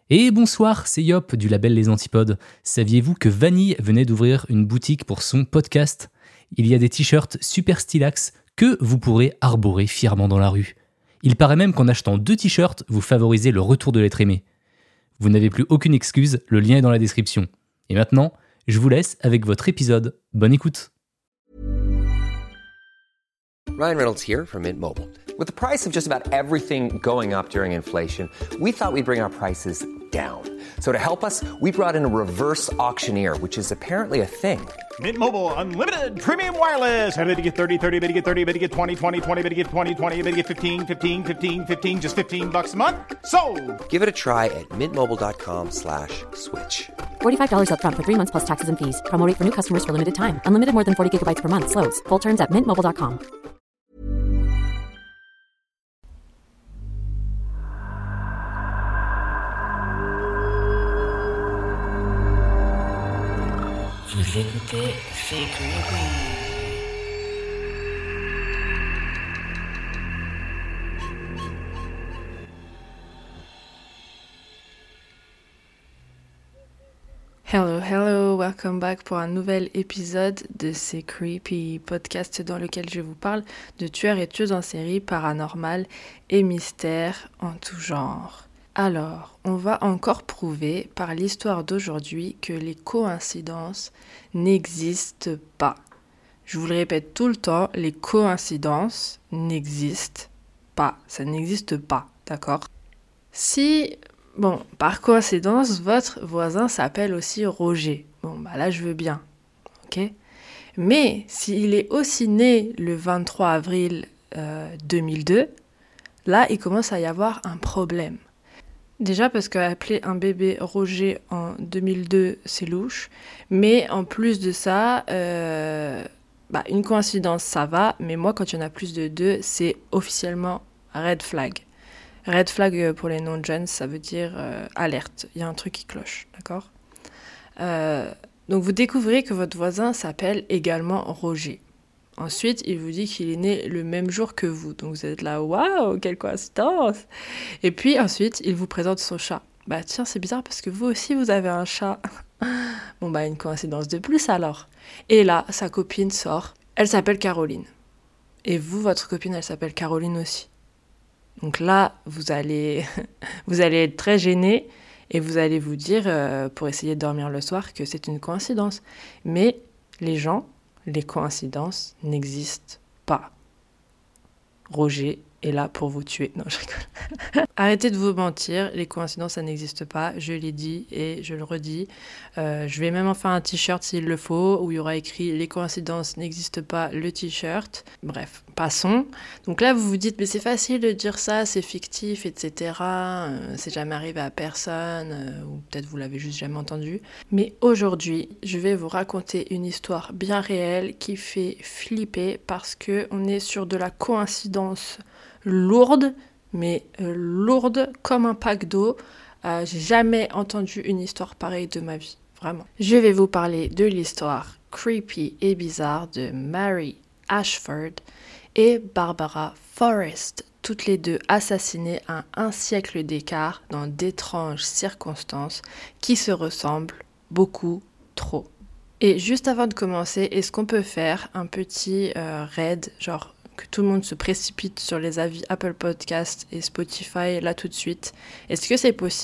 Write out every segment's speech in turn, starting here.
Et bonsoir, c'est Yop du label Les Antipodes. Saviez-vous que Vanille venait d'ouvrir une boutique pour son podcast ? Il y a des t-shirts super stylax que vous pourrez arborer fièrement dans la rue. Il paraît même qu'en achetant 2 t-shirts, vous favorisez le retour de l'être aimé. Vous n'avez plus aucune excuse, le lien est dans la description. Et maintenant, je vous laisse avec votre épisode. Bonne écoute. Ryan Reynolds here from Mint Mobile. With the price of just about everything going up during inflation, we thought we'd bring our prices down. So to help us, we brought in a reverse auctioneer, which is apparently a thing. Mint Mobile Unlimited Premium Wireless. How to get 30, 30, bit to get 30, bit to get 20, 20, 20, bit to get 20, 20, bit to get 15, 15, 15, 15, just $15 a month? Sold! Give it a try at mintmobile.com/switch. $45 up front for 3 months plus taxes and fees. Promo rate for new customers for limited time. Unlimited more than 40 gigabytes per month. Slows full terms at mintmobile.com. Vous écoutez C'est Creepy. Hello, welcome back pour un nouvel épisode de C'est Creepy, podcast dans lequel je vous parle de tueurs et tueuses en série, paranormal et mystères en tout genre. Alors, on va encore prouver par l'histoire d'aujourd'hui que les coïncidences n'existent pas. Je vous le répète tout le temps, les coïncidences n'existent pas. Ça n'existe pas, d'accord ? Si, par coïncidence, votre voisin s'appelle aussi Roger. Là, je veux bien, ok ? Mais s'il est aussi né le 23 avril 2002, là, il commence à y avoir un problème. Déjà parce qu'appeler un bébé Roger en 2002, c'est louche. Mais en plus de ça, une coïncidence, ça va. Mais moi, quand il y en a plus de 2, c'est officiellement red flag. Red flag pour les non-jeunes, ça veut dire alerte. Il y a un truc qui cloche, d'accord ? Donc vous découvrez que votre voisin s'appelle également Roger. Ensuite, il vous dit qu'il est né le même jour que vous. Donc vous êtes là, waouh, quelle coïncidence! Et puis ensuite, il vous présente son chat. Tiens, c'est bizarre parce que vous aussi, vous avez un chat. Une coïncidence de plus alors. Et là, sa copine sort. Elle s'appelle Caroline. Et vous, votre copine, elle s'appelle Caroline aussi. Donc là, vous allez être très gêné et vous allez vous dire, pour essayer de dormir le soir, que c'est une coïncidence. Mais les coïncidences n'existent pas. Roger est là pour vous tuer. Non, je rigole. Arrêtez de vous mentir, les coïncidences, ça n'existe pas. Je l'ai dit et je le redis. Je vais même en faire un t-shirt s'il le faut, où il y aura écrit « Les coïncidences n'existent pas, le t-shirt ». Bref, passons. Donc là, vous vous dites « Mais c'est facile de dire ça, c'est fictif, etc. C'est jamais arrivé à personne. Ou peut-être vous l'avez juste jamais entendu. » Mais aujourd'hui, je vais vous raconter une histoire bien réelle qui fait flipper parce qu'on est sur de la coïncidence lourde, mais lourde comme un pack d'eau. J'ai jamais entendu une histoire pareille de ma vie, vraiment. Je vais vous parler de l'histoire creepy et bizarre de Mary Ashford et Barbara Forrest, toutes les deux assassinées à un siècle d'écart dans d'étranges circonstances qui se ressemblent beaucoup trop. Et juste avant de commencer, est-ce qu'on peut faire un petit raid, genre que tout le monde se précipite sur les avis Apple Podcast et Spotify là tout de suite. Est-ce que c'est possible ?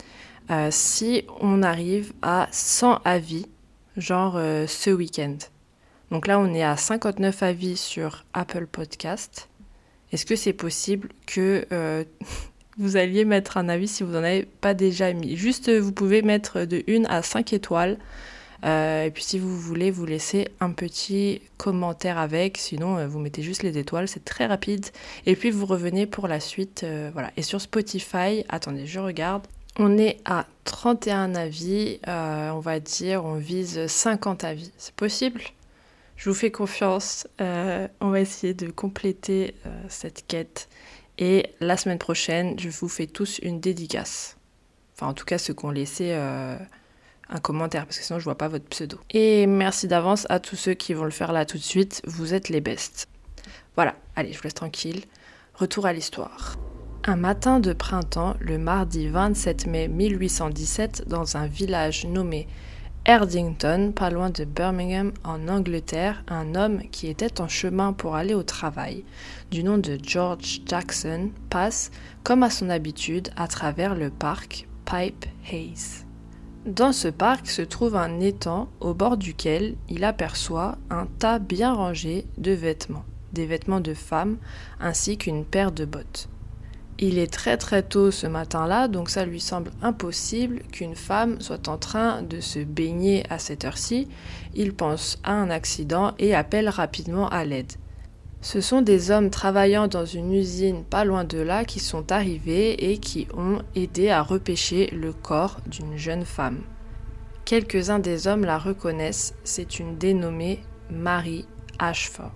Si on arrive à 100 avis, genre ce week-end. Donc là, on est à 59 avis sur Apple Podcast. Est-ce que c'est possible que vous alliez mettre un avis si vous n'en avez pas déjà mis ? Juste, vous pouvez mettre de 1 à 5 étoiles. Et puis si vous voulez, vous laissez un petit commentaire avec, sinon vous mettez juste les étoiles, c'est très rapide. Et puis vous revenez pour la suite, voilà. Et sur Spotify, attendez, je regarde, on est à 31 avis, on va dire, on vise 50 avis. C'est possible ? Je vous fais confiance, on va essayer de compléter cette quête. Et la semaine prochaine, je vous fais tous une dédicace. Enfin, en tout cas, ceux qui ont laissé un commentaire, parce que sinon je vois pas votre pseudo. Et merci d'avance à tous ceux qui vont le faire là tout de suite, vous êtes les bestes. Voilà, allez, je vous laisse tranquille. Retour à l'histoire. Un matin de printemps, le mardi 27 mai 1817, dans un village nommé Erdington, pas loin de Birmingham, en Angleterre, un homme qui était en chemin pour aller au travail, du nom de George Jackson, passe, comme à son habitude, à travers le parc Pipe Hayes. Dans ce parc se trouve un étang au bord duquel il aperçoit un tas bien rangé de vêtements, des vêtements de femmes ainsi qu'une paire de bottes. Il est très très tôt ce matin-là, donc ça lui semble impossible qu'une femme soit en train de se baigner à cette heure-ci. Il pense à un accident et appelle rapidement à l'aide. Ce sont des hommes travaillant dans une usine pas loin de là qui sont arrivés et qui ont aidé à repêcher le corps d'une jeune femme. Quelques-uns des hommes la reconnaissent, c'est une dénommée Mary Ashford.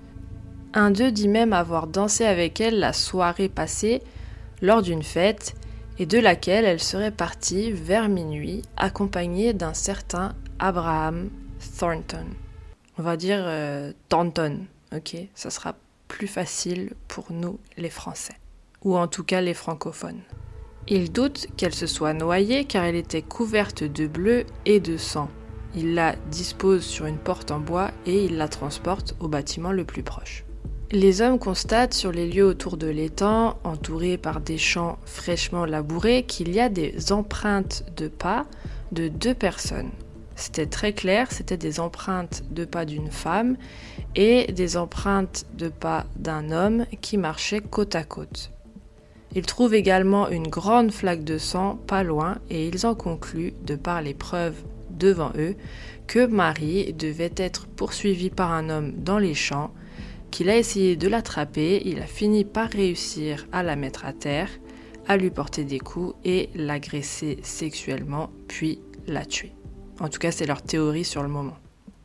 Un d'eux dit même avoir dansé avec elle la soirée passée lors d'une fête et de laquelle elle serait partie vers minuit accompagnée d'un certain Abraham Thornton. On va dire Thornton, ok, ça sera plus facile pour nous les Français, ou en tout cas les francophones. Il doute qu'elle se soit noyée car elle était couverte de bleu et de sang. Il la dispose sur une porte en bois et il la transporte au bâtiment le plus proche. Les hommes constatent sur les lieux autour de l'étang, entourés par des champs fraîchement labourés, qu'il y a des empreintes de pas de 2 personnes. C'était très clair, c'était des empreintes de pas d'une femme et des empreintes de pas d'un homme qui marchaient côte à côte. Ils trouvent également une grande flaque de sang pas loin et ils en concluent, de par les preuves devant eux, que Marie devait être poursuivie par un homme dans les champs, qu'il a essayé de l'attraper, il a fini par réussir à la mettre à terre, à lui porter des coups et l'agresser sexuellement, puis la tuer. En tout cas, c'est leur théorie sur le moment.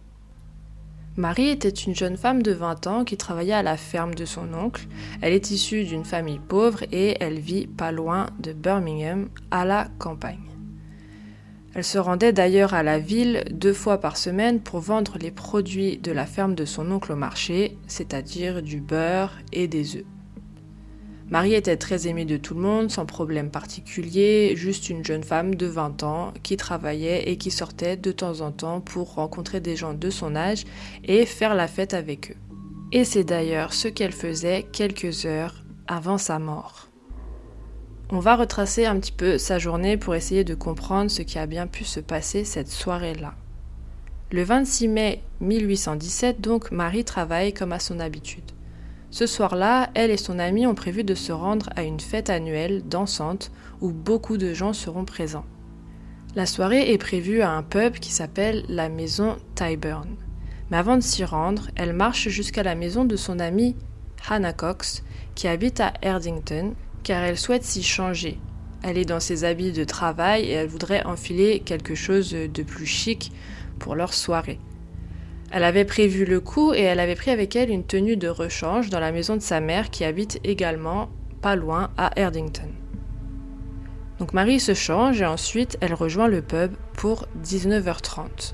Marie était une jeune femme de 20 ans qui travaillait à la ferme de son oncle. Elle est issue d'une famille pauvre et elle vit pas loin de Birmingham, à la campagne. Elle se rendait d'ailleurs à la ville 2 fois par semaine pour vendre les produits de la ferme de son oncle au marché, c'est-à-dire du beurre et des œufs. Marie était très aimée de tout le monde, sans problème particulier, juste une jeune femme de 20 ans qui travaillait et qui sortait de temps en temps pour rencontrer des gens de son âge et faire la fête avec eux. Et c'est d'ailleurs ce qu'elle faisait quelques heures avant sa mort. On va retracer un petit peu sa journée pour essayer de comprendre ce qui a bien pu se passer cette soirée-là. Le 26 mai 1817, donc, Marie travaille comme à son habitude. Ce soir-là, elle et son amie ont prévu de se rendre à une fête annuelle dansante où beaucoup de gens seront présents. La soirée est prévue à un pub qui s'appelle la maison Tyburn. Mais avant de s'y rendre, elle marche jusqu'à la maison de son amie Hannah Cox, qui habite à Erdington, car elle souhaite s'y changer. Elle est dans ses habits de travail et elle voudrait enfiler quelque chose de plus chic pour leur soirée. Elle avait prévu le coup et elle avait pris avec elle une tenue de rechange dans la maison de sa mère qui habite également pas loin à Erdington. Donc Marie se change et ensuite elle rejoint le pub pour 19h30.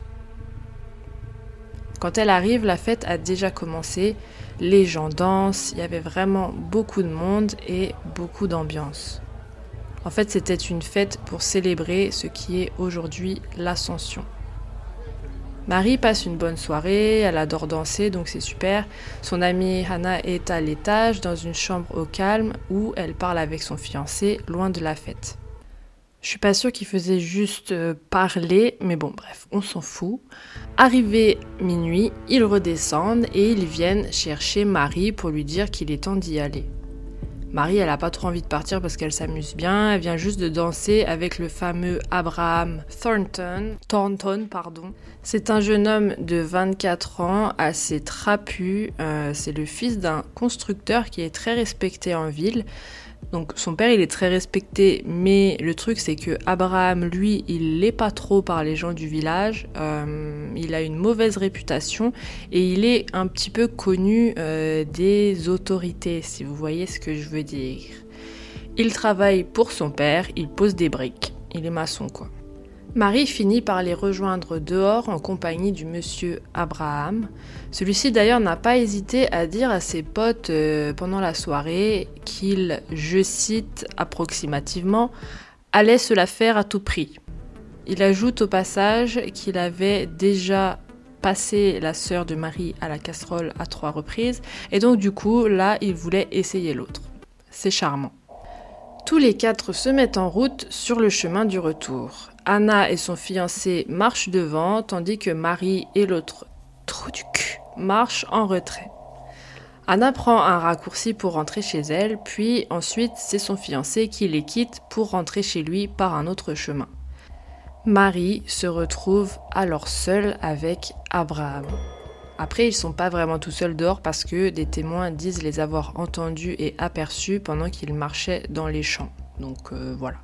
Quand elle arrive, la fête a déjà commencé, les gens dansent, il y avait vraiment beaucoup de monde et beaucoup d'ambiance. En fait, c'était une fête pour célébrer ce qui est aujourd'hui l'Ascension. Marie passe une bonne soirée, elle adore danser, donc c'est super. Son amie Hannah est à l'étage, dans une chambre au calme, où elle parle avec son fiancé, loin de la fête. Je suis pas sûre qu'il faisait juste parler, mais bon, bref, on s'en fout. Arrivé minuit, ils redescendent et ils viennent chercher Marie pour lui dire qu'il est temps d'y aller. Marie, elle a pas trop envie de partir parce qu'elle s'amuse bien, elle vient juste de danser avec le fameux Abraham Thornton. C'est un jeune homme de 24 ans, assez trapu, c'est le fils d'un constructeur qui est très respecté en ville. Donc son père il est très respecté, mais le truc c'est que Abraham lui il l'est pas trop par les gens du village, il a une mauvaise réputation et il est un petit peu connu des autorités, si vous voyez ce que je veux dire. Il travaille pour son père, il pose des briques, il est maçon quoi. Marie finit par les rejoindre dehors en compagnie du monsieur Abraham. Celui-ci d'ailleurs n'a pas hésité à dire à ses potes pendant la soirée qu'il, je cite approximativement, allait se la faire à tout prix. Il ajoute au passage qu'il avait déjà passé la sœur de Marie à la casserole à 3 reprises et donc du coup là il voulait essayer l'autre. C'est charmant. Tous les 4 se mettent en route sur le chemin du retour. Anna et son fiancé marchent devant, tandis que Marie et l'autre trou du cul marchent en retrait. Anna prend un raccourci pour rentrer chez elle, puis ensuite c'est son fiancé qui les quitte pour rentrer chez lui par un autre chemin. Marie se retrouve alors seule avec Abraham. Après, ils sont pas vraiment tout seuls dehors parce que des témoins disent les avoir entendus et aperçus pendant qu'ils marchaient dans les champs. Donc voilà.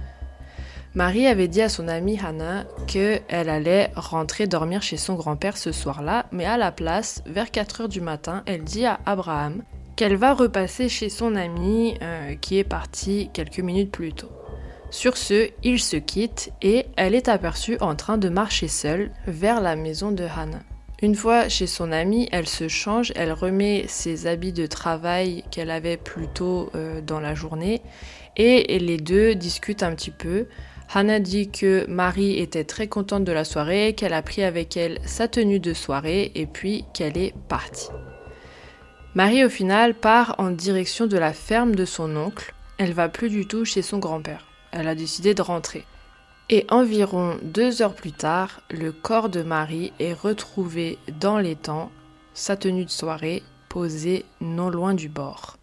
Marie avait dit à son amie Hannah qu'elle allait rentrer dormir chez son grand-père ce soir-là, mais à la place, vers 4h du matin, elle dit à Abraham qu'elle va repasser chez son ami qui est parti quelques minutes plus tôt. Sur ce, ils se quittent et elle est aperçue en train de marcher seule vers la maison de Hannah. Une fois chez son amie, elle se change, elle remet ses habits de travail qu'elle avait plus tôt dans la journée et les deux discutent un petit peu. Hannah dit que Marie était très contente de la soirée, qu'elle a pris avec elle sa tenue de soirée et puis qu'elle est partie. Marie au final part en direction de la ferme de son oncle. Elle va plus du tout chez son grand-père. Elle a décidé de rentrer. Et environ 2 heures plus tard, le corps de Marie est retrouvé dans l'étang, sa tenue de soirée posée non loin du bord.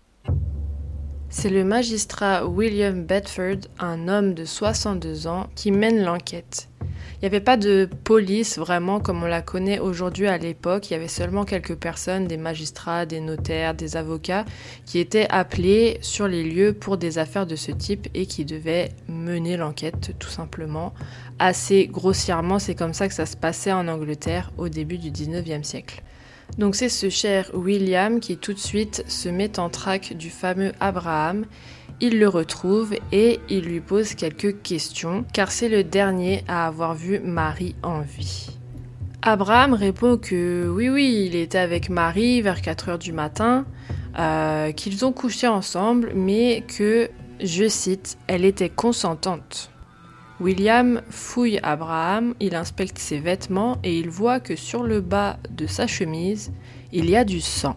C'est le magistrat William Bedford, un homme de 62 ans, qui mène l'enquête. Il n'y avait pas de police vraiment comme on la connaît aujourd'hui à l'époque, il y avait seulement quelques personnes, des magistrats, des notaires, des avocats, qui étaient appelés sur les lieux pour des affaires de ce type et qui devaient mener l'enquête tout simplement. Assez grossièrement, c'est comme ça que ça se passait en Angleterre au début du 19e siècle. Donc c'est ce cher William qui tout de suite se met en traque du fameux Abraham. Il le retrouve et il lui pose quelques questions, car c'est le dernier à avoir vu Marie en vie. Abraham répond que oui, il était avec Marie vers 4h du matin, qu'ils ont couché ensemble, mais que, je cite, elle était consentante. William fouille Abraham, il inspecte ses vêtements et il voit que sur le bas de sa chemise, il y a du sang.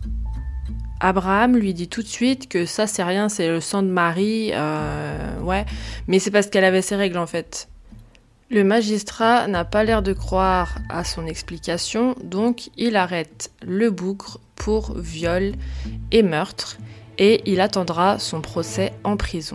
Abraham lui dit tout de suite que ça c'est rien, c'est le sang de Marie, mais c'est parce qu'elle avait ses règles en fait. Le magistrat n'a pas l'air de croire à son explication, donc il arrête le bougre pour viol et meurtre et il attendra son procès en prison.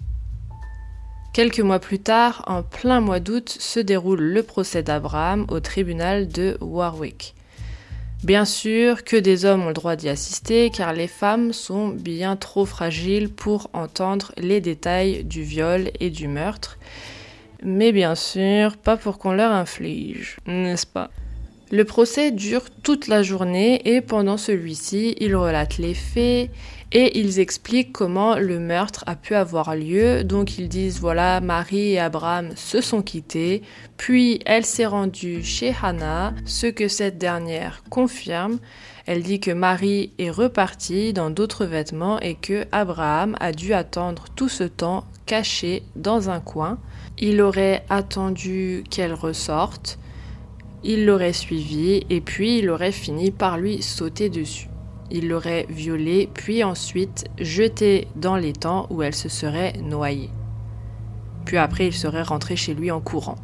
Quelques mois plus tard, en plein mois d'août, se déroule le procès d'Abraham au tribunal de Warwick. Bien sûr que des hommes ont le droit d'y assister car les femmes sont bien trop fragiles pour entendre les détails du viol et du meurtre. Mais bien sûr, pas pour qu'on leur inflige, n'est-ce pas ? Le procès dure toute la journée et pendant celui-ci, ils relatent les faits et ils expliquent comment le meurtre a pu avoir lieu. Donc ils disent voilà, Marie et Abraham se sont quittés, puis elle s'est rendue chez Hannah, ce que cette dernière confirme. Elle dit que Marie est repartie dans d'autres vêtements et que Abraham a dû attendre tout ce temps caché dans un coin. Il aurait attendu qu'elle ressorte. Il l'aurait suivi et puis il aurait fini par lui sauter dessus. Il l'aurait violée puis ensuite jetée dans l'étang où elle se serait noyée. Puis après il serait rentré chez lui en courant.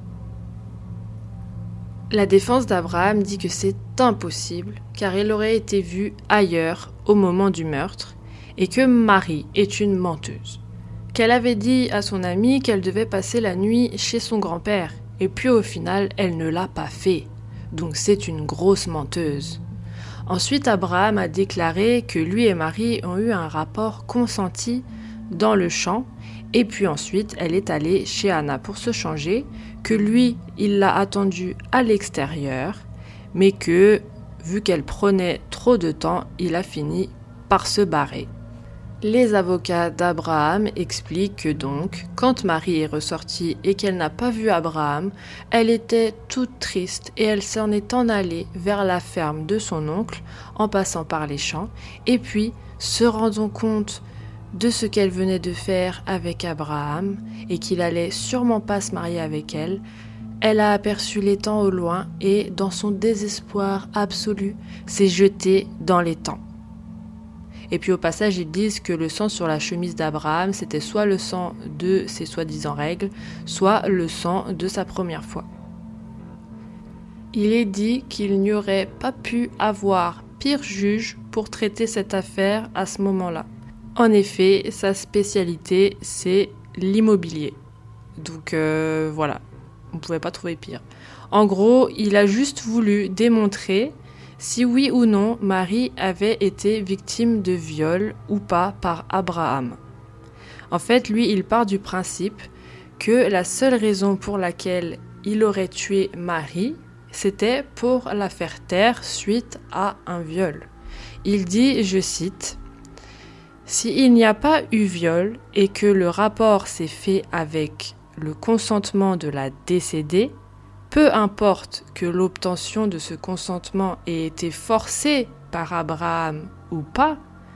La défense d'Abraham dit que c'est impossible car il aurait été vu ailleurs au moment du meurtre et que Marie est une menteuse. Qu'elle avait dit à son amie qu'elle devait passer la nuit chez son grand-père. Et puis au final, elle ne l'a pas fait. Donc c'est une grosse menteuse. Ensuite, Abraham a déclaré que lui et Marie ont eu un rapport consenti dans le champ. Et puis ensuite, elle est allée chez Hannah pour se changer. Que lui, il l'a attendue à l'extérieur. Mais que, vu qu'elle prenait trop de temps, il a fini par se barrer. Les avocats d'Abraham expliquent que donc, quand Marie est ressortie et qu'elle n'a pas vu Abraham, elle était toute triste et elle s'en est en allée vers la ferme de son oncle en passant par les champs et puis, se rendant compte de ce qu'elle venait de faire avec Abraham et qu'il allait sûrement pas se marier avec elle, elle a aperçu l'étang au loin et, dans son désespoir absolu, s'est jetée dans l'étang. Et puis au passage, ils disent que le sang sur la chemise d'Abraham, c'était soit le sang de ses soi-disant règles, soit le sang de sa première fois. Il est dit qu'il n'y aurait pas pu avoir pire juge pour traiter cette affaire à ce moment-là. En effet, sa spécialité, c'est l'immobilier. Donc voilà, on ne pouvait pas trouver pire. En gros, il a juste voulu démontrer si oui ou non Marie avait été victime de viol ou pas par Abraham. En fait, lui, il part du principe que la seule raison pour laquelle il aurait tué Marie, c'était pour la faire taire suite à un viol. Il dit, je cite, « S'il n'y a pas eu viol et que le rapport s'est fait avec le consentement de la décédée, peu importe que l'obtention de ce consentement ait été forcée par Abraham ou pas,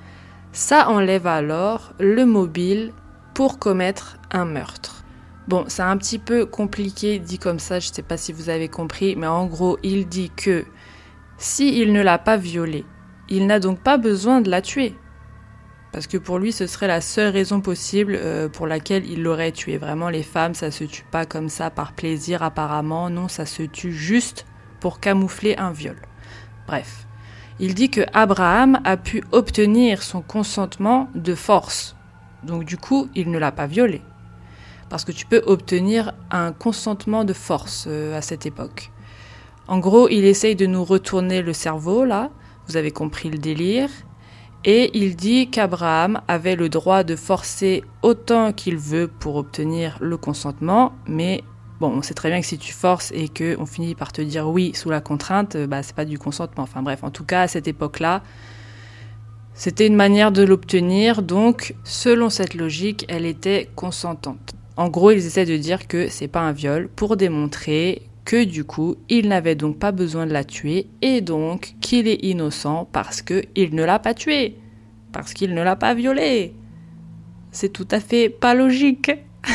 ça enlève alors le mobile pour commettre un meurtre. » Bon, c'est un petit peu compliqué dit comme ça, je ne sais pas si vous avez compris, mais en gros, il dit que s'il ne l'a pas violée, il n'a donc pas besoin de la tuer. Parce que pour lui, ce serait la seule raison possible pour laquelle il l'aurait tuée. Vraiment, les femmes, ça se tue pas comme ça par plaisir apparemment. Non, ça se tue juste pour camoufler un viol. Bref, il dit que Abraham a pu obtenir son consentement de force. Donc du coup, il ne l'a pas violée. Parce que tu peux obtenir un consentement de force à cette époque. En gros, il essaye de nous retourner le cerveau, là. Vous avez compris le délire. Et il dit qu'Abraham avait le droit de forcer autant qu'il veut pour obtenir le consentement, mais bon, on sait très bien que si tu forces et qu'on finit par te dire oui sous la contrainte, c'est pas du consentement. Enfin bref, en tout cas, à cette époque-là, c'était une manière de l'obtenir, donc selon cette logique, elle était consentante. En gros, ils essaient de dire que c'est pas un viol pour démontrer que du coup, il n'avait donc pas besoin de la tuer et donc qu'il est innocent parce qu'il ne l'a pas tuée, parce qu'il ne l'a pas violée. C'est tout à fait pas logique.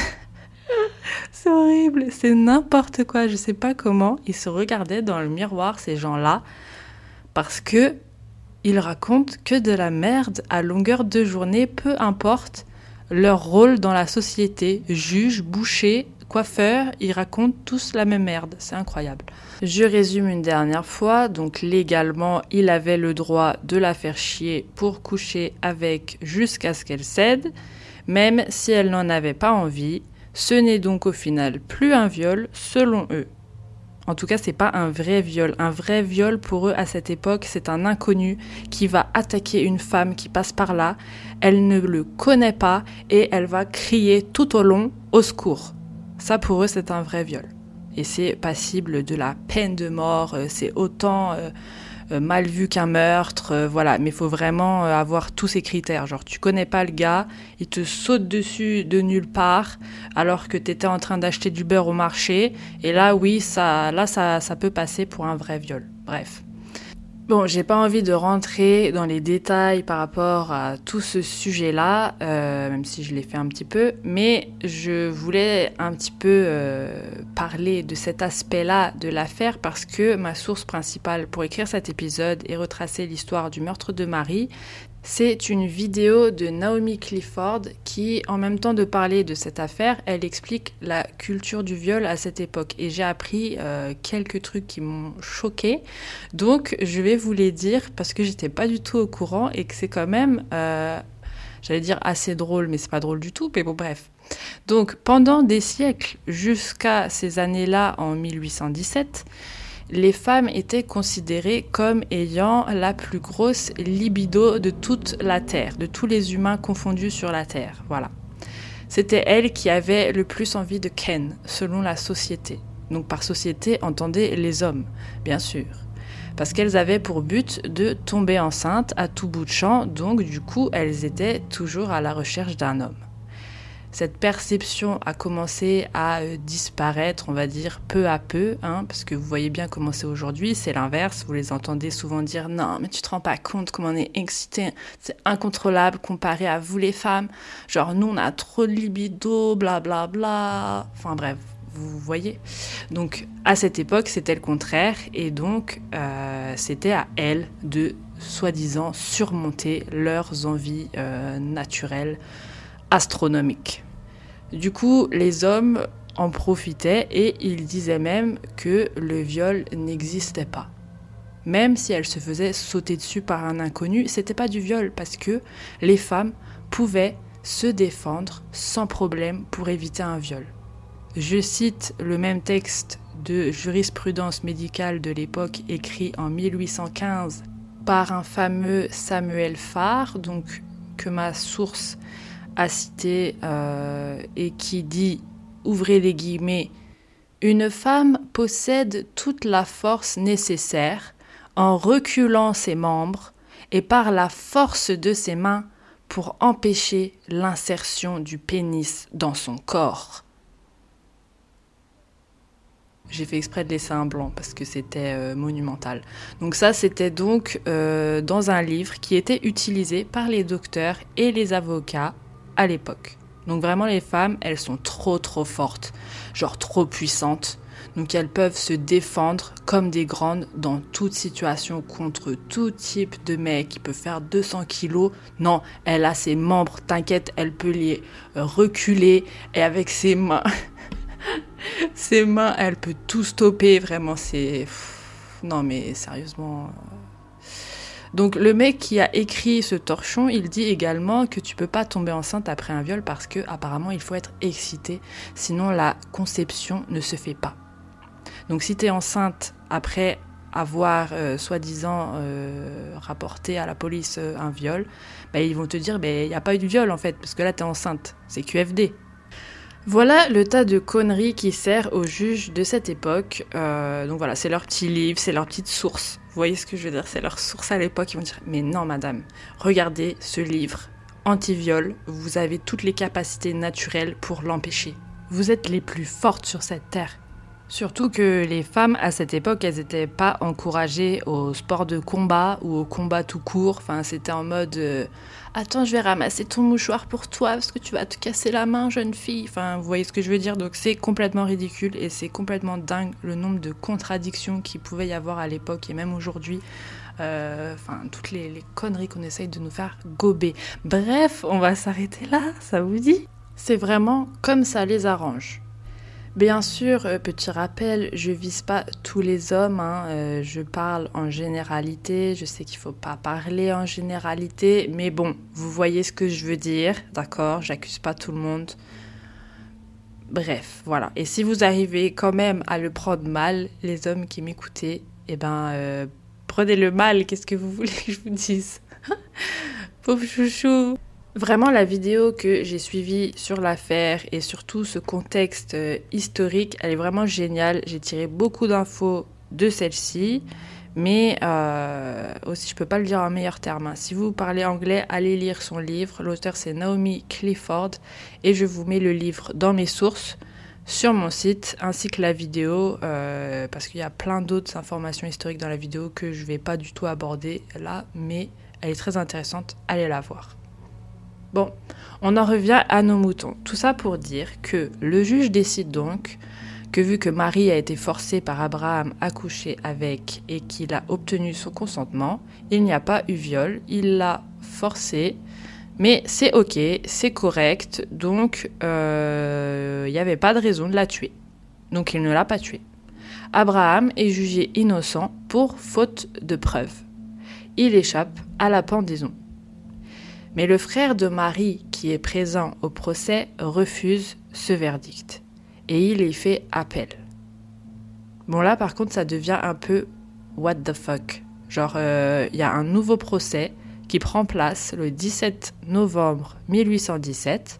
C'est horrible, c'est n'importe quoi. Je sais pas comment ils se regardaient dans le miroir, ces gens-là, parce que ils racontent que de la merde à longueur de journée, peu importe leur rôle dans la société, juge, boucher, coiffeurs, ils racontent tous la même merde, c'est incroyable. Je résume une dernière fois, donc légalement, il avait le droit de la faire chier pour coucher avec jusqu'à ce qu'elle cède, même si elle n'en avait pas envie, ce n'est donc au final plus un viol selon eux. En tout cas, c'est pas un vrai viol. Un vrai viol pour eux à cette époque, c'est un inconnu qui va attaquer une femme qui passe par là, elle ne le connaît pas et elle va crier tout au long au secours. Ça, pour eux, c'est un vrai viol. Et c'est passible de la peine de mort. C'est autant mal vu qu'un meurtre. Voilà. Mais il faut vraiment avoir tous ces critères. Genre, tu connais pas le gars, il te saute dessus de nulle part alors que tu étais en train d'acheter du beurre au marché. Et là, oui, ça peut passer pour un vrai viol. Bref. Bon, j'ai pas envie de rentrer dans les détails par rapport à tout ce sujet-là, même si je l'ai fait un petit peu, mais je voulais un petit peu parler de cet aspect-là de l'affaire parce que ma source principale pour écrire cet épisode et retracer l'histoire du meurtre de Marie, c'est une vidéo de Naomi Clifford qui, en même temps de parler de cette affaire, elle explique la culture du viol à cette époque. Et j'ai appris quelques trucs qui m'ont choquée. Donc, je vais vous les dire parce que j'étais pas du tout au courant et que c'est quand même, j'allais dire assez drôle, mais c'est pas drôle du tout. Mais bon, bref. Donc, pendant des siècles, jusqu'à ces années-là, en 1817, les femmes étaient considérées comme ayant la plus grosse libido de toute la Terre, de tous les humains confondus sur la Terre. Voilà. C'était elles qui avaient le plus envie de ken, selon la société. Donc par société, entendez les hommes, bien sûr. parce qu'elles avaient pour but de tomber enceintes à tout bout de champ, donc du coup elles étaient toujours à la recherche d'un homme. Cette perception a commencé à disparaître, on va dire, peu à peu, parce que vous voyez bien comment c'est aujourd'hui, c'est l'inverse. Vous les entendez souvent dire « Non, mais tu te rends pas compte comment on est excité, c'est incontrôlable comparé à vous les femmes. Genre, nous, on a trop de libido, blablabla. Bla, bla. » Enfin bref, vous voyez. Donc, à cette époque, c'était le contraire. Et donc, c'était à elles de, soi-disant, surmonter leurs envies naturelles, astronomique. Du coup, les hommes en profitaient et ils disaient même que le viol n'existait pas. Même si elles se faisaient sauter dessus par un inconnu, c'était pas du viol parce que les femmes pouvaient se défendre sans problème pour éviter un viol. Je cite le même texte de jurisprudence médicale de l'époque écrit en 1815 par un fameux Samuel Farr, donc que ma source a cité et qui dit, ouvrez les guillemets, « Une femme possède toute la force nécessaire en reculant ses membres et par la force de ses mains pour empêcher l'insertion du pénis dans son corps. » J'ai fait exprès de laisser un blanc parce que c'était monumental. Donc ça, c'était donc dans un livre qui était utilisé par les docteurs et les avocats à l'époque. Donc vraiment, les femmes, elles sont trop fortes, genre trop puissantes. Donc elles peuvent se défendre comme des grandes dans toute situation contre tout type de mec qui peut faire 200 kilos. Non, elle a ses membres, t'inquiète, elle peut les reculer et avec ses mains, elle peut tout stopper. Vraiment, c'est... Non mais sérieusement... Donc le mec qui a écrit ce torchon, il dit également que tu peux pas tomber enceinte après un viol parce que apparemment il faut être excité, sinon la conception ne se fait pas. Donc si t'es enceinte après avoir soi-disant rapporté à la police un viol, ils vont te dire il n'y a pas eu de viol en fait, parce que là t'es enceinte, c'est QFD. Voilà le tas de conneries qui sert aux juges de cette époque. Donc voilà, c'est leur petit livre, c'est leur petite source. Vous voyez ce que je veux dire, c'est leur source à l'époque. Ils vont dire, mais non madame, regardez ce livre anti-viol, vous avez toutes les capacités naturelles pour l'empêcher. Vous êtes les plus fortes sur cette terre. Surtout que les femmes, à cette époque, elles n'étaient pas encouragées au sport de combat ou au combat tout court. Enfin, c'était en mode « Attends, je vais ramasser ton mouchoir pour toi parce que tu vas te casser la main, jeune fille. » Enfin, vous voyez ce que je veux dire. Donc, c'est complètement ridicule et c'est complètement dingue le nombre de contradictions qu'il pouvait y avoir à l'époque et même aujourd'hui. Toutes les conneries qu'on essaye de nous faire gober. Bref, on va s'arrêter là, ça vous dit ? C'est vraiment comme ça les arrange. Bien sûr, petit rappel, je vise pas tous les hommes, je parle en généralité, je sais qu'il faut pas parler en généralité, mais bon, vous voyez ce que je veux dire, d'accord, j'accuse pas tout le monde. Bref, voilà. Et si vous arrivez quand même à le prendre mal, les hommes qui m'écoutez, prenez-le mal, qu'est-ce que vous voulez que je vous dise ? Pauvre chouchou. Vraiment, la vidéo que j'ai suivie sur l'affaire et surtout ce contexte historique, elle est vraiment géniale. J'ai tiré beaucoup d'infos de celle-ci, mais aussi, je peux pas le dire en meilleurs termes. Si vous parlez anglais, allez lire son livre. L'auteur, c'est Naomi Clifford et je vous mets le livre dans mes sources sur mon site, ainsi que la vidéo, parce qu'il y a plein d'autres informations historiques dans la vidéo que je vais pas du tout aborder là, mais elle est très intéressante, allez la voir. Bon, on en revient à nos moutons. Tout ça pour dire que le juge décide donc que vu que Marie a été forcée par Abraham à coucher avec et qu'il a obtenu son consentement, il n'y a pas eu viol, il l'a forcée, mais c'est ok, c'est correct, donc il n'y avait pas de raison de la tuer. Donc il ne l'a pas tuée. Abraham est jugé innocent pour faute de preuves. Il échappe à la pendaison. Mais le frère de Marie, qui est présent au procès, refuse ce verdict. Et il y fait appel. Bon là, par contre, ça devient un peu what the fuck. Genre, il y a un nouveau procès qui prend place le 17 novembre 1817.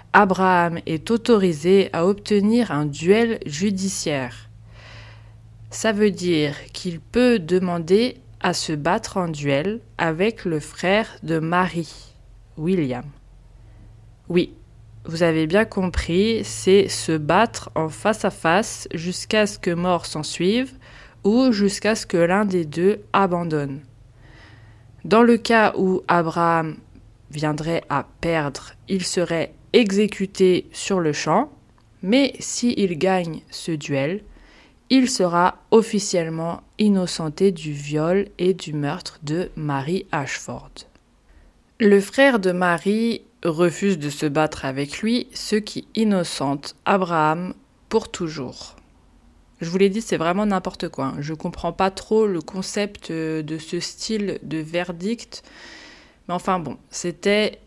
Abraham est autorisé à obtenir un duel judiciaire. Ça veut dire qu'il peut demander à se battre en duel avec le frère de Marie, William. Oui, vous avez bien compris, c'est se battre en face à face jusqu'à ce que mort s'ensuive ou jusqu'à ce que l'un des deux abandonne. Dans le cas où Abraham viendrait à perdre, il serait exécuté sur le champ, mais s'il gagne ce duel, il sera officiellement innocenté du viol et du meurtre de Mary Ashford. Le frère de Mary refuse de se battre avec lui, ce qui innocente Abraham pour toujours. Je vous l'ai dit, c'est vraiment n'importe quoi. Je comprends pas trop le concept de ce style de verdict. Mais enfin bon, c'était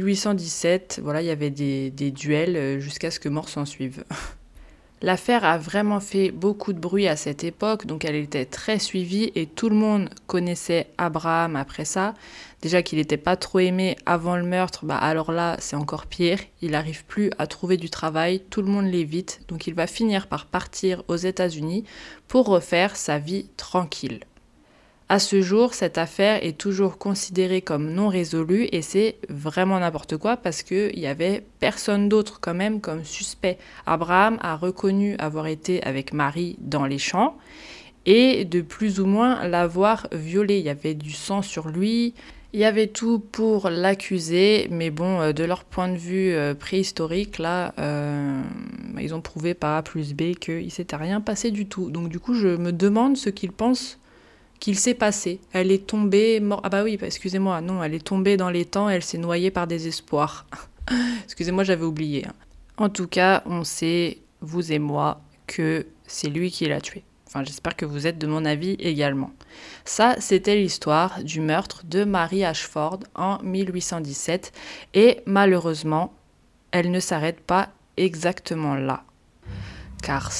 1817, voilà, il y avait des duels jusqu'à ce que mort s'ensuive. L'affaire a vraiment fait beaucoup de bruit à cette époque, donc elle était très suivie et tout le monde connaissait Abraham après ça. Déjà qu'il n'était pas trop aimé avant le meurtre, alors là c'est encore pire, il n'arrive plus à trouver du travail, tout le monde l'évite, donc il va finir par partir aux États-Unis pour refaire sa vie tranquille. À ce jour, cette affaire est toujours considérée comme non résolue et c'est vraiment n'importe quoi parce qu'il y avait personne d'autre quand même comme suspect. Abraham a reconnu avoir été avec Marie dans les champs et de plus ou moins l'avoir violée. Il y avait du sang sur lui, il y avait tout pour l'accuser, mais bon, de leur point de vue préhistorique, là, ils ont prouvé par A plus B qu'il ne s'était rien passé du tout. Donc du coup, je me demande ce qu'ils pensent qu'il s'est passé. Elle est tombée morte. Ah bah oui, excusez-moi, non, elle est tombée dans les temps, elle s'est noyée par désespoir. Excusez-moi, j'avais oublié. En tout cas, on sait, vous et moi, que c'est lui qui l'a tuée. Enfin, j'espère que vous êtes de mon avis également. Ça, c'était l'histoire du meurtre de Mary Ashford en 1817. Et malheureusement, elle ne s'arrête pas exactement là. Car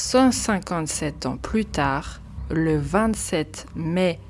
157 ans plus tard, le 27 mai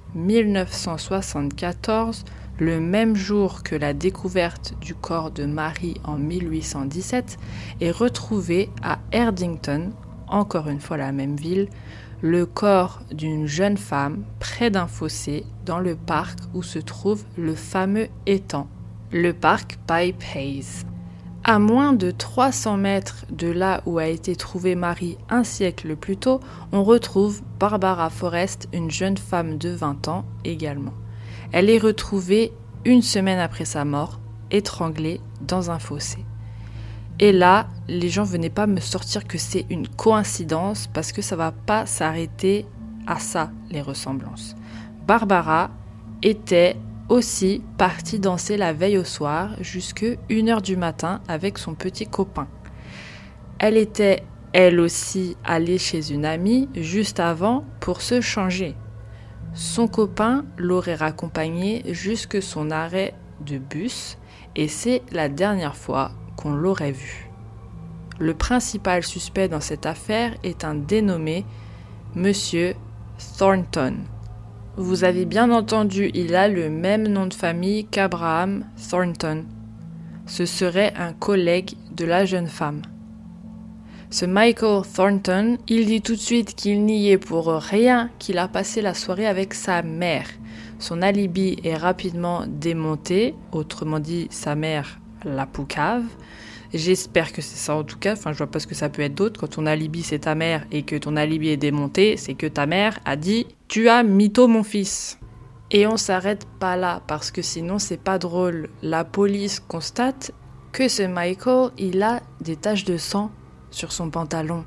1974, le même jour que la découverte du corps de Mary en 1817, est retrouvé à Erdington, encore une fois la même ville, le corps d'une jeune femme près d'un fossé dans le parc où se trouve le fameux étang, le parc Pipe Hayes. À moins de 300 mètres de là où a été trouvée Mary un siècle plus tôt, on retrouve Barbara Forrest, une jeune femme de 20 ans également. Elle est retrouvée une semaine après sa mort, étranglée dans un fossé. Et là, les gens venaient pas me sortir que c'est une coïncidence parce que ça va pas s'arrêter à ça, les ressemblances. Barbara était aussi partie danser la veille au soir jusque 1h du matin avec son petit copain. Elle était, elle aussi, allée chez une amie juste avant pour se changer. Son copain l'aurait raccompagnée jusque son arrêt de bus et c'est la dernière fois qu'on l'aurait vue. Le principal suspect dans cette affaire est un dénommé Monsieur Thornton. Vous avez bien entendu, il a le même nom de famille qu'Abraham Thornton. Ce serait un collègue de la jeune femme. Ce Michael Thornton, il dit tout de suite qu'il n'y est pour rien, qu'il a passé la soirée avec sa mère. Son alibi est rapidement démonté, autrement dit sa mère la poucave. J'espère que c'est ça en tout cas, je vois pas ce que ça peut être d'autre. Quand ton alibi c'est ta mère et que ton alibi est démonté, c'est que ta mère a dit « Tu as mytho mon fils ». Et on s'arrête pas là, parce que sinon c'est pas drôle. La police constate que ce Michael, il a des taches de sang sur son pantalon.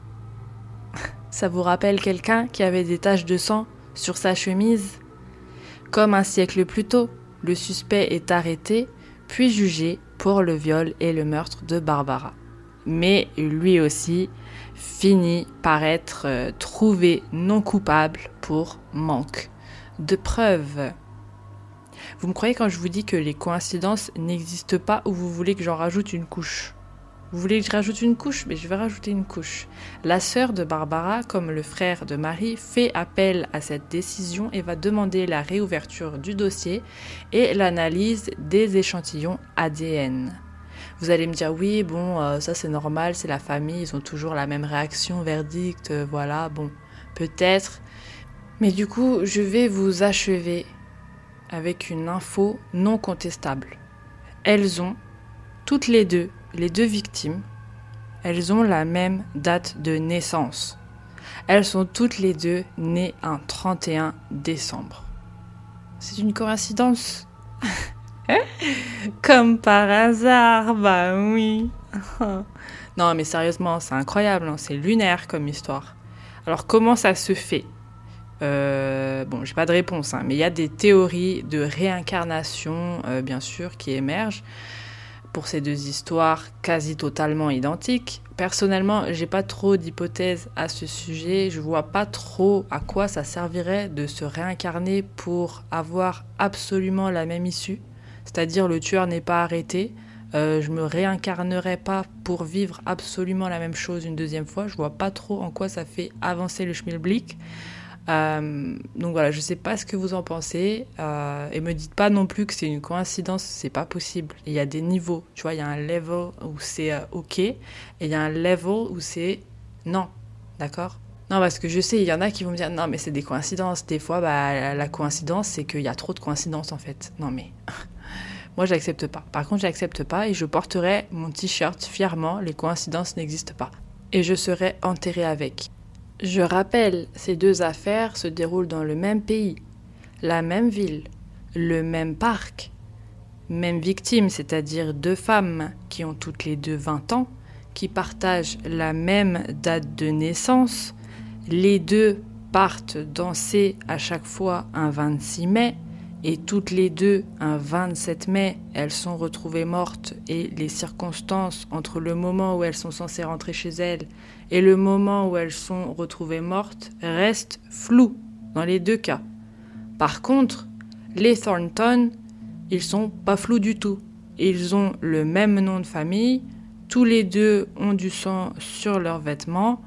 Ça vous rappelle quelqu'un qui avait des taches de sang sur sa chemise ? Comme un siècle plus tôt, le suspect est arrêté, puis jugé pour le viol et le meurtre de Barbara. Mais lui aussi finit par être trouvé non coupable pour manque de preuves. Vous me croyez quand je vous dis que les coïncidences n'existent pas ou vous voulez que j'en rajoute une couche ? Vous voulez que je rajoute une couche ? Mais je vais rajouter une couche. La sœur de Barbara, comme le frère de Marie, fait appel à cette décision et va demander la réouverture du dossier et l'analyse des échantillons ADN. Vous allez me dire, oui, bon, ça c'est normal, c'est la famille, ils ont toujours la même réaction, verdict, voilà, bon. peut-être. Mais du coup, je vais vous achever avec une info non contestable. Elles ont, toutes les deux victimes, elles ont la même date de naissance. Elles sont toutes les deux nées un 31 décembre. C'est une coïncidence ? Comme par hasard, bah oui. Non mais sérieusement, c'est incroyable, hein, c'est lunaire comme histoire. Alors comment ça se fait ? Bon, j'ai pas de réponse, hein, mais il y a des théories de réincarnation, bien sûr, qui émergent pour ces deux histoires quasi totalement identiques. Personnellement, j'ai pas trop d'hypothèses à ce sujet. Je vois pas trop à quoi ça servirait de se réincarner pour avoir absolument la même issue. C'est-à-dire le tueur n'est pas arrêté. Je me réincarnerai pas pour vivre absolument la même chose une deuxième fois. Je vois pas trop en quoi ça fait avancer le schmilblick. Donc voilà, je sais pas ce que vous en pensez, et me dites pas non plus que c'est une coïncidence, c'est pas possible. Il y a des niveaux, tu vois, il y a un level où c'est ok, et il y a un level où c'est non, d'accord ? Non, parce que je sais, il y en a qui vont me dire non mais c'est des coïncidences, des fois bah, la coïncidence c'est qu'il y a trop de coïncidences en fait. Non mais moi j'accepte pas, par contre j'accepte pas et je porterai mon t-shirt fièrement, les coïncidences n'existent pas, et je serai enterrée avec. Je rappelle, ces deux affaires se déroulent dans le même pays, la même ville, le même parc, même victime, c'est-à-dire deux femmes qui ont toutes les deux 20 ans, qui partagent la même date de naissance, les deux partent danser à chaque fois un 26 mai, et toutes les deux, un 27 mai, elles sont retrouvées mortes et les circonstances entre le moment où elles sont censées rentrer chez elles et le moment où elles sont retrouvées mortes restent floues dans les deux cas. Par contre, les Thornton, ils sont pas flous du tout. Ils ont le même nom de famille, tous les deux ont du sang sur leurs vêtements,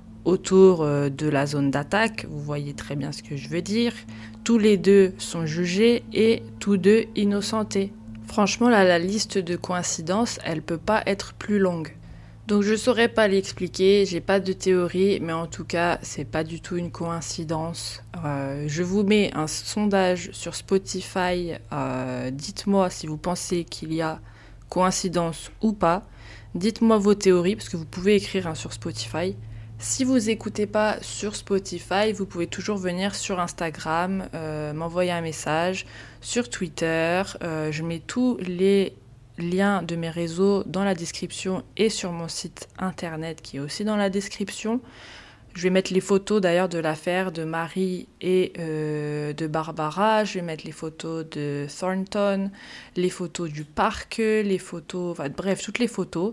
autour de la zone d'attaque, vous voyez très bien ce que je veux dire. Tous les deux sont jugés et tous deux innocentés. Franchement, là, la liste de coïncidences, elle peut pas être plus longue. Donc je saurais pas l'expliquer, j'ai pas de théorie, mais en tout cas, c'est pas du tout une coïncidence. Je vous mets un sondage sur Spotify, dites-moi si vous pensez qu'il y a coïncidence ou pas. Dites-moi vos théories, parce que vous pouvez écrire sur Spotify. Si vous écoutez pas sur Spotify, vous pouvez toujours venir sur Instagram, m'envoyer un message, sur Twitter. Je mets tous les liens de mes réseaux dans la description et sur mon site internet qui est aussi dans la description. Je vais mettre les photos d'ailleurs de l'affaire de Marie et de Barbara. Je vais mettre les photos de Thornton, les photos du parc, les photos, enfin bref, toutes les photos.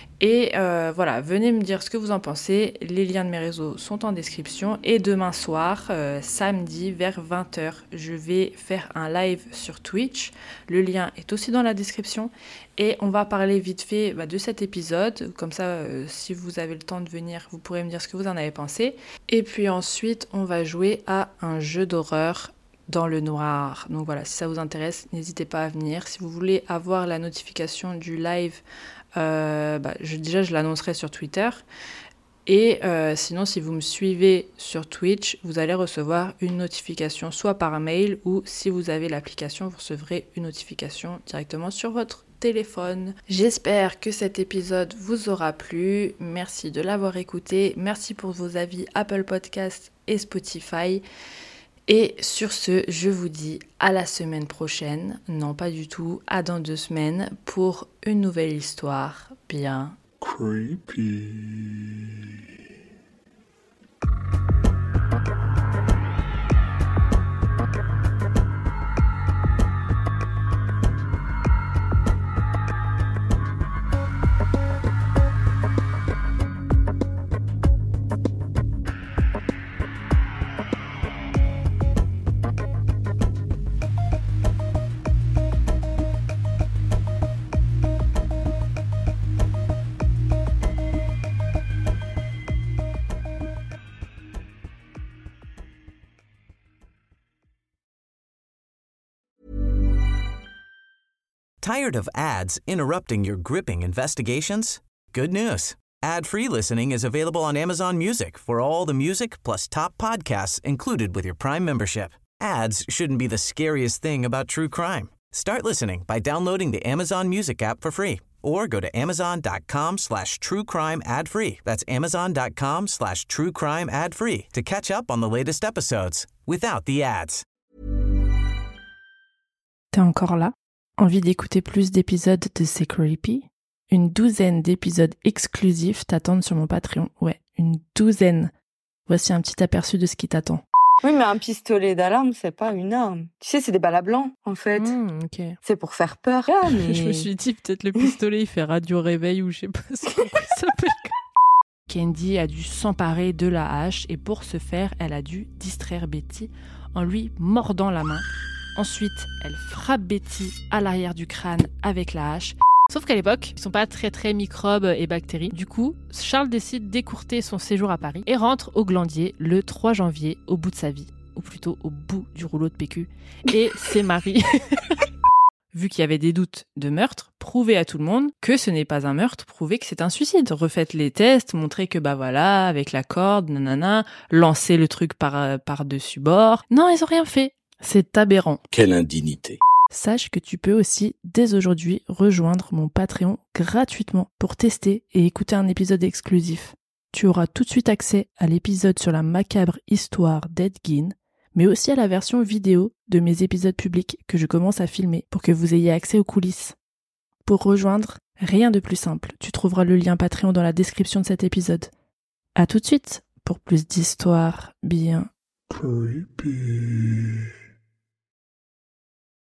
Et voilà, venez me dire ce que vous en pensez. Les liens de mes réseaux sont en description. Et demain soir, samedi, vers 20h, je vais faire un live sur Twitch. Le lien est aussi dans la description. Et on va parler vite fait de cet épisode. Comme ça, si vous avez le temps de venir, vous pourrez me dire ce que vous en avez pensé. Et puis ensuite, on va jouer à un jeu d'horreur dans le noir. Donc voilà, si ça vous intéresse, n'hésitez pas à venir. Si vous voulez avoir la notification du live, je l'annoncerai sur Twitter. Et sinon, si vous me suivez sur Twitch, vous allez recevoir une notification soit par mail ou si vous avez l'application, vous recevrez une notification directement sur votre téléphone. J'espère que cet épisode vous aura plu. Merci de l'avoir écouté. Merci pour vos avis Apple Podcasts et Spotify. Et sur ce, je vous dis à la semaine prochaine. Non, pas du tout, à dans 2 semaines pour une nouvelle histoire bien creepy. Tired of ads interrupting your gripping investigations? Good news. Ad-free listening is available on Amazon Music for all the music plus top podcasts included with your Prime membership. Ads shouldn't be the scariest thing about true crime. Start listening by downloading the Amazon Music app for free or go to amazon.com/truecrime ad-free. That's amazon.com/truecrime ad-free to catch up on the latest episodes without the ads. T'es encore là? Envie d'écouter plus d'épisodes de C'est Creepy? Une 12aine d'épisodes exclusifs t'attendent sur mon Patreon. Ouais, une 12aine. Voici un petit aperçu de ce qui t'attend. Oui, mais un pistolet d'alarme, c'est pas une arme. Tu sais, c'est des balles à blanc, en fait. Ok. C'est pour faire peur. Ah, mais... Je me suis dit, peut-être le pistolet, il fait radio réveil ou je sais pas ce qu'il s'appelle. Candy a dû s'emparer de la hache et pour ce faire, elle a dû distraire Betty en lui mordant la main. Ensuite, elle frappe Betty à l'arrière du crâne avec la hache. Sauf qu'à l'époque, ils sont pas très microbes et bactéries. Du coup, Charles décide d'écourter son séjour à Paris et rentre au Glandier le 3 janvier au bout de sa vie. Ou plutôt au bout du rouleau de PQ. Et c'est Marie, vu qu'il y avait des doutes de meurtre, prouvez à tout le monde que ce n'est pas un meurtre, prouvez que c'est un suicide. Refaites les tests, montrez que bah voilà, avec la corde, nanana, lancez le truc par-dessus bord. Non, ils ont rien fait. C'est aberrant. Quelle indignité. Sache que tu peux aussi, dès aujourd'hui, rejoindre mon Patreon gratuitement pour tester et écouter un épisode exclusif. Tu auras tout de suite accès à l'épisode sur la macabre histoire d'Ed Gein, mais aussi à la version vidéo de mes épisodes publics que je commence à filmer pour que vous ayez accès aux coulisses. Pour rejoindre, rien de plus simple. Tu trouveras le lien Patreon dans la description de cet épisode. À tout de suite pour plus d'histoires bien creepy.